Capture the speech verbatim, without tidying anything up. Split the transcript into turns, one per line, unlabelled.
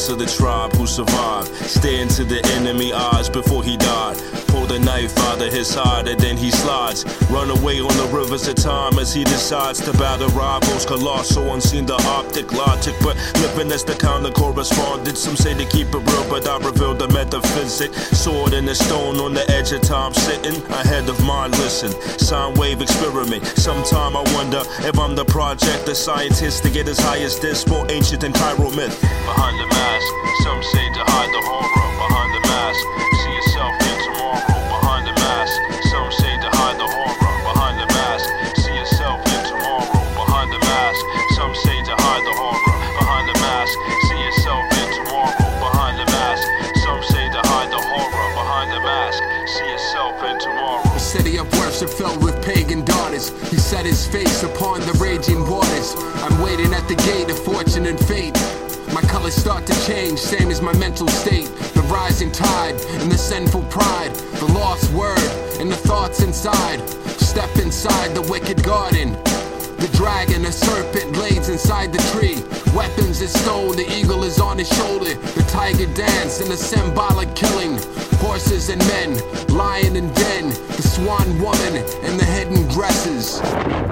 last of the tribe who survived. Stare into the enemy eyes before he died. Pull the knife out of his heart and then he slides. Run away on the rivers of time as he decides to battle rivals. Colossal, unseen the optic logic, but living as the counter correspondent. Some say to keep it real, but I reveal the metaphysic. Sword in the stone on the edge of time, sitting ahead of mind. Listen, sine wave experiment. Sometime I wonder if I'm the project, the scientist to get as high as this, more ancient than Cairo myth. Behind the mask, some say to hide the horror. Behind the mask, see yourself in tomorrow. Behind the mask, some say to hide the horror. Behind the mask, see yourself in tomorrow. Behind the mask, some say to hide the horror. Behind the mask, see yourself in tomorrow. Behind the mask, some say to hide the horror. Behind the mask, see yourself in tomorrow.
A city of worship filled with pagan daughters. He set his face upon the raging waters. I'm waiting at the gate of fortune and fate. My colors start to change, same as my mental state. The rising tide and the sinful pride. The lost word and the thoughts inside. Step inside the wicked garden. The dragon, a serpent lays inside the tree. Weapons is stone, the eagle is on his shoulder. The tiger dance and the symbolic killing. Horses and men, lion and den. The swan woman and the hidden dresses.